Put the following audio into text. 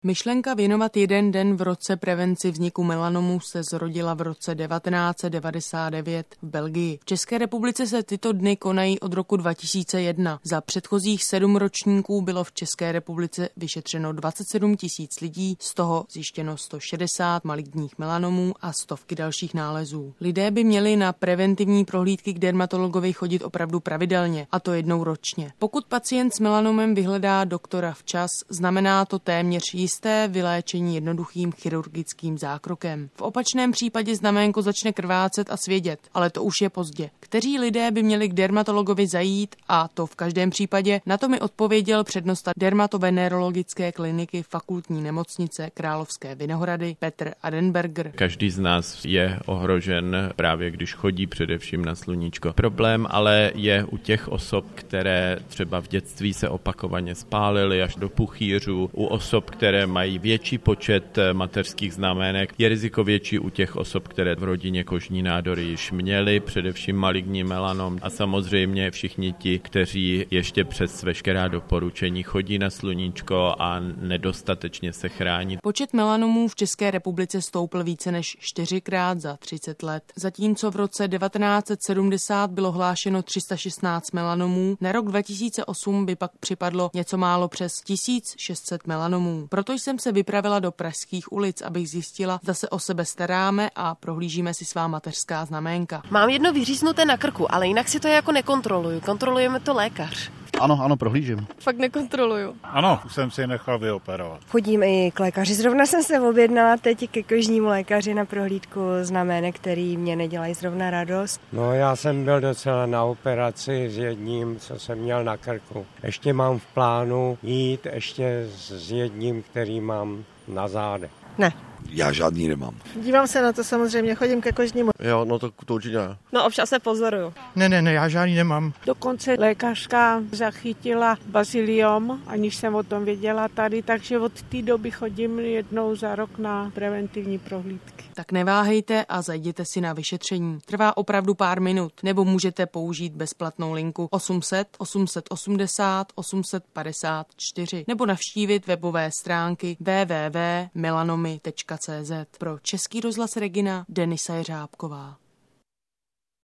Myšlenka věnovat jeden den v roce prevenci vzniku melanomu se zrodila v roce 1999 v Belgii. V České republice se tyto dny konají od roku 2001. Za předchozích 7 ročníků bylo v České republice vyšetřeno 27 000 lidí, z toho zjištěno 160 maligních melanomů a stovky dalších nálezů. Lidé by měli na preventivní prohlídky k dermatologovi chodit opravdu pravidelně, a to jednou ročně. Pokud pacient s melanomem vyhledá doktora včas, znamená to téměř jisté vyléčení jednoduchým chirurgickým zákrokem. V opačném případě znaménko začne krvácet a svědět, ale to už je pozdě. Kteří lidé by měli k dermatologovi zajít, a to v každém případě, na to mi odpověděl přednosta dermatovenerologické kliniky Fakultní nemocnice Královské Vinohrady Petr Adenberger. Každý z nás je ohrožen právě když chodí především na sluníčko. Problém ale je u těch osob, které třeba v dětství se opakovaně spálily až do puchýřů, u osob, které mají větší počet mateřských znamenek. Je riziko větší u těch osob, které v rodině kožní nádory již měly, především maligní melanom, a samozřejmě všichni ti, kteří ještě přes veškerá doporučení chodí na sluníčko a nedostatečně se chrání. Počet melanomů v České republice stoupl více než 4krát za 30 let. Zatímco v roce 1970 bylo hlášeno 316 melanomů, na rok 2008 by pak připadlo něco málo přes 1600 melanomů. Proto jsem se vypravila do pražských ulic, abych zjistila, zda se o sebe staráme a prohlížíme si svá mateřská znaménka. Mám jedno vyříznuté na krku, ale jinak si to jako nekontroluju. Kontrolujeme to lékař. Ano, prohlížím. Fakt nekontroluju. Ano, už jsem si nechal vyoperovat. Chodím i k lékaři. Zrovna jsem se objednala teď ke kožnímu lékaři na prohlídku znamének, který mě nedělají zrovna radost. No, já jsem byl docela na operaci s jedním, co jsem měl na krku. Ještě mám v plánu jít ještě s jedním, který mám na zádech. Ne. Já žádný nemám. Dívám se na to samozřejmě, chodím ke kožnímu. Jo, no to určitě ne. No občas se pozoruju. Ne, já žádný nemám. Dokonce lékařka zachytila baziliom, aniž jsem o tom věděla tady, takže od té doby chodím jednou za rok na preventivní prohlídky. Tak neváhejte a zajděte si na vyšetření. Trvá opravdu pár minut, nebo můžete použít bezplatnou linku 800 880 854 nebo navštívit webové stránky www.melanomy.cz. Pro Český rozhlas Regina Denisa Jeřábková.